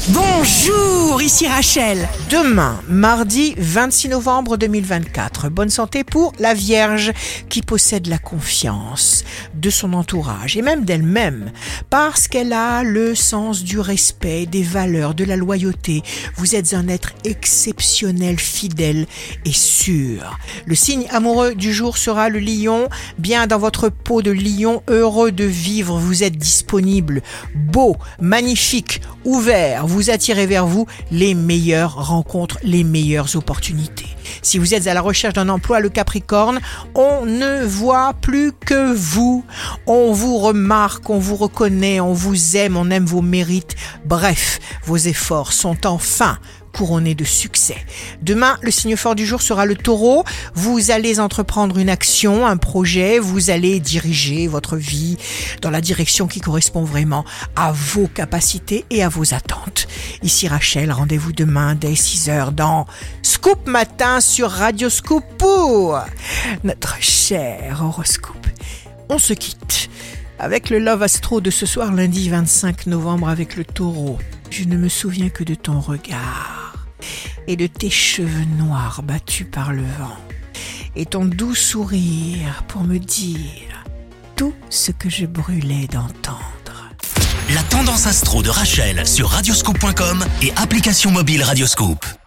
Bonjour, ici Rachel. Demain, mardi 26 novembre 2024, bonne santé pour la Vierge qui possède la confiance de son entourage et même d'elle-même parce qu'elle a le sens du respect, des valeurs, de la loyauté. Vous êtes un être exceptionnel, fidèle et sûr. Le signe amoureux du jour sera le lion, bien dans votre peau de lion, heureux de vivre, vous êtes disponible, beau, magnifique, ouvert, vous attirez vers vous les meilleures rencontres, les meilleures opportunités. Si vous êtes à la recherche d'un emploi, le Capricorne, on ne voit plus que vous. On vous remarque, on vous reconnaît, on vous aime, on aime vos mérites. Bref, vos efforts sont enfin couronné de succès. Demain, le signe fort du jour sera le Taureau. Vous allez entreprendre une action, un projet, vous allez diriger votre vie dans la direction qui correspond vraiment à vos capacités et à vos attentes. Ici Rachel, rendez-vous demain dès 6h dans Scoop Matin sur Radio Scoop pour notre cher horoscope. On se quitte avec le Love Astro de ce soir, lundi 25 novembre avec le Taureau. Je ne me souviens que de ton regard et de tes cheveux noirs battus par le vent et ton doux sourire pour me dire tout ce que je brûlais d'entendre. La tendance astro de Rachel sur radioscoop.com et application mobile Radioscoop.